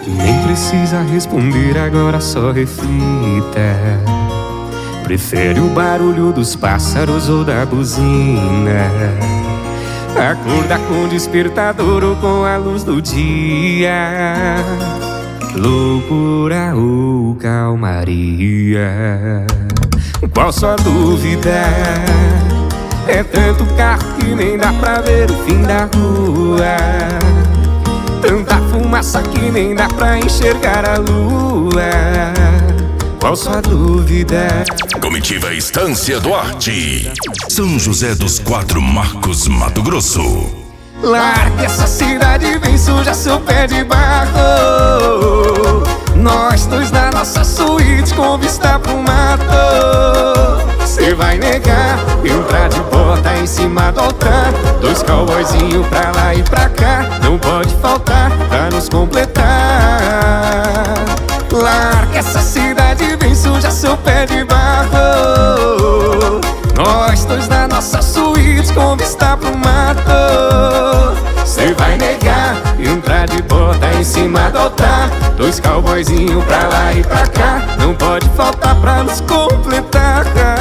Nem precisa responder agora, só reflita. Prefere o barulho dos pássaros ou da buzina? Acordar com despertador ou com a luz do dia? Loucura ou calmaria? Qual sua dúvida? É tanto carro que nem dá pra ver o fim da rua. Tanta fumaça que nem dá pra enxergar a lua. Qual sua dúvida? Comitiva Estância Duarte, São José dos Quatro Marcos, Mato Grosso. Largue essa cidade, vem suja seu pé de barro. Nós dois na nossa suíte com vista pro mato. Cê vai negar, entrar de bota em cima do altar. Dois cowboyzinhos pra lá e pra cá. Não pode faltar pra nos completar. Larga essa cidade, vem suja seu pé de barro. Nós dois na nossa suíte com vista pro mato. Cê vai negar, entrar de bota em cima do altar. Dois cowboyzinhos pra lá e pra cá. Não pode faltar pra nos completar.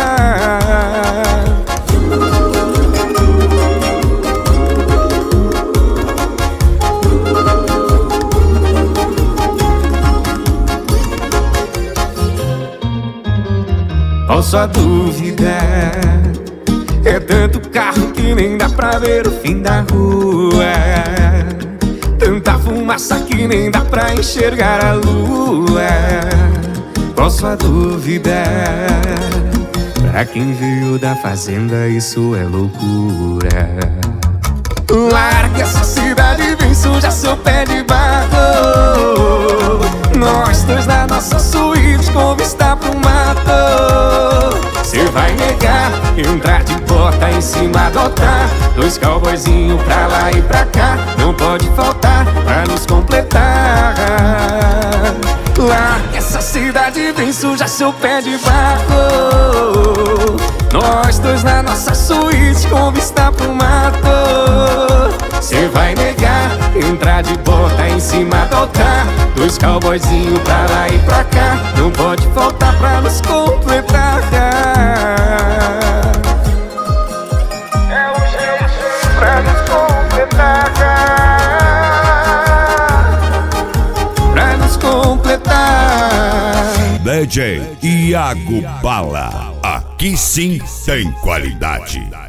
Qual sua dúvida? É tanto carro que nem dá pra ver o fim da rua. Tanta fumaça que nem dá pra enxergar a lua. Qual sua dúvida? Pra quem veio da fazenda isso é loucura. Larga essa cidade, vem suja seu pé de barro. Nós dois na nossa suíte com vista pro mato. Cê vai negar, entrar de bota em cima do altar. Dois cowboyzinhos pra lá e pra cá. Não pode faltar pra nos completar. Larga essa cidade, vem suja seu pé de barro. Nós dois na nossa suíte com vista pro mato. Cê vai negar, entrar de bota em cima do altar. Dois cowboyzinhos pra lá e pra cá. Não pode faltar pra nos completar. É urgente pra nos completar. Pra nos completar. DJ Iago Bala, aqui sim tem qualidade.